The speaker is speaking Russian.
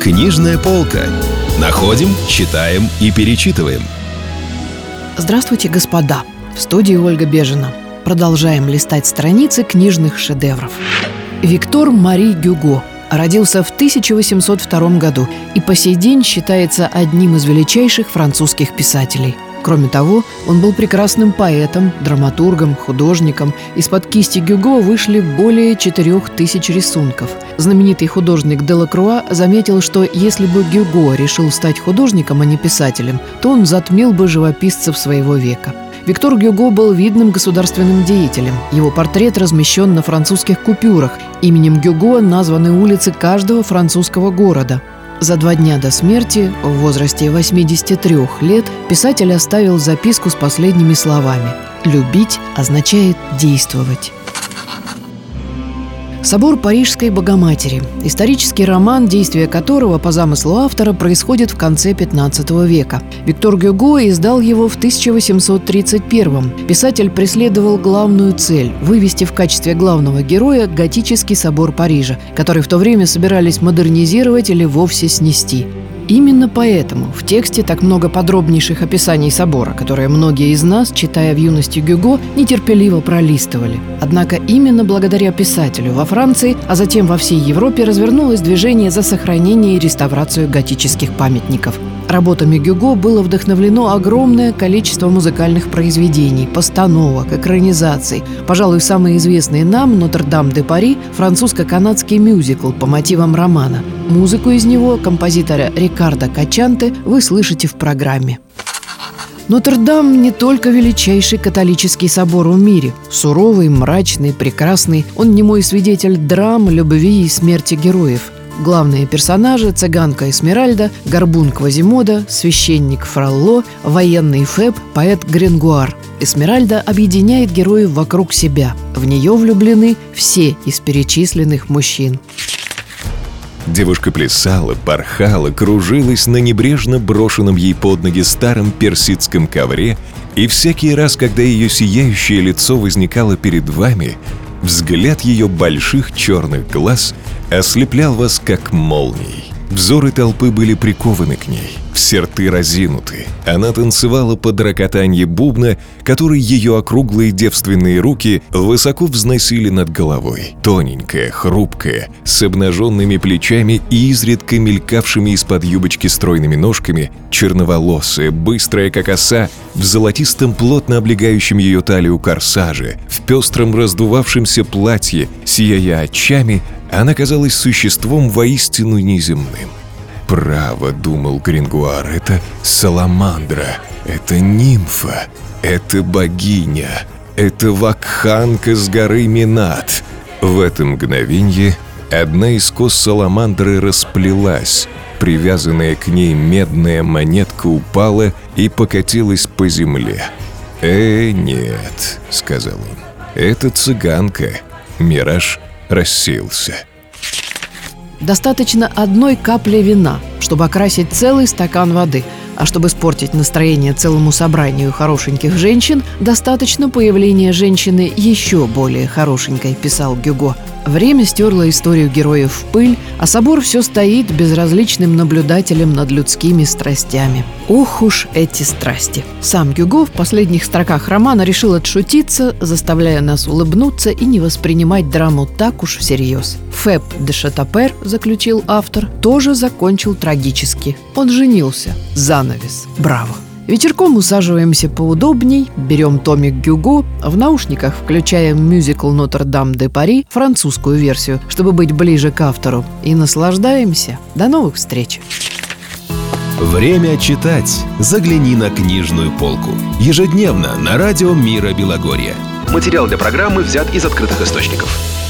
Книжная полка. Находим, читаем и перечитываем. Здравствуйте, господа! В студии Ольга Бежина. Продолжаем листать страницы книжных шедевров. Виктор Мари Гюго родился в 1802 году и по сей день считается одним из величайших французских писателей. Кроме того, он был прекрасным поэтом, драматургом, художником. Из-под кисти Гюго вышли более 4000 рисунков. Знаменитый художник Делакруа заметил, что если бы Гюго решил стать художником, а не писателем, то он затмил бы живописцев своего века. Виктор Гюго был видным государственным деятелем. Его портрет размещен на французских купюрах. Именем Гюго названы улицы каждого французского города. За 2 дня до смерти, в возрасте 83 лет, писатель оставил записку с последними словами: «Любить означает действовать». «Собор Парижской Богоматери» – исторический роман, действие которого, по замыслу автора, происходит в конце XV века. Виктор Гюго издал его в 1831-м. Писатель преследовал главную цель – вывести в качестве главного героя готический собор Парижа, который в то время собирались модернизировать или вовсе снести. Именно поэтому в тексте так много подробнейших описаний собора, которые многие из нас, читая в юности Гюго, нетерпеливо пролистывали. Однако именно благодаря писателю во Франции, а затем во всей Европе развернулось движение за сохранение и реставрацию готических памятников. Работами Гюго было вдохновлено огромное количество музыкальных произведений, постановок, экранизаций. Пожалуй, самые известные нам «Нотр-Дам-де-Пари» – французско-канадский мюзикл по мотивам романа. Музыку из него композитора Рикардо Качанте вы слышите в программе. Нотр-Дам не только величайший католический собор в мире. Суровый, мрачный, прекрасный. Он немой свидетель драм, любви и смерти героев. Главные персонажи – цыганка Эсмеральда, горбун Квазимода, священник Фролло, военный Феб, поэт Грингуар. Эсмеральда объединяет героев вокруг себя. В нее влюблены все из перечисленных мужчин. Девушка плясала, порхала, кружилась на небрежно брошенном ей под ноги старом персидском ковре, и всякий раз, когда ее сияющее лицо возникало перед вами, взгляд ее больших черных глаз ослеплял вас, как молнией. Взоры толпы были прикованы к ней, все рты разинуты. Она танцевала под рокотанье бубна, который ее округлые девственные руки высоко взносили над головой. Тоненькая, хрупкая, с обнаженными плечами и изредка мелькавшими из-под юбочки стройными ножками, черноволосая, быстрая, как оса, в золотистом плотно облегающем ее талию корсаже, в пестром раздувавшемся платье, сияя очами, она казалась существом воистину неземным. «Право, — думал Грингуар, — это саламандра, это нимфа, это богиня, это вакханка с горы Минат». В это мгновенье одна из кос саламандры расплелась, привязанная к ней медная монетка упала и покатилась по земле. Нет, — сказал он, — это цыганка. Мираж рассеялся. Достаточно 1 капли вина, чтобы окрасить целый стакан воды. А чтобы испортить настроение целому собранию хорошеньких женщин, достаточно появления женщины еще более хорошенькой, писал Гюго. Время стерло историю героев в пыль, а собор все стоит безразличным наблюдателем над людскими страстями. Ох уж эти страсти! Сам Гюго в последних строках романа решил отшутиться, заставляя нас улыбнуться и не воспринимать драму так уж всерьез. Феб де Шатапер, заключил автор, тоже закончил трагически. Он женился. Занавес. Браво! Вечерком усаживаемся поудобней, берем томик Гюго, в наушниках включаем мюзикл «Нотр-Дам-де-Пари», французскую версию, чтобы быть ближе к автору, и наслаждаемся. До новых встреч! Время читать. Загляни на книжную полку. Ежедневно на радио Мира Белогорья. Материал для программы взят из открытых источников.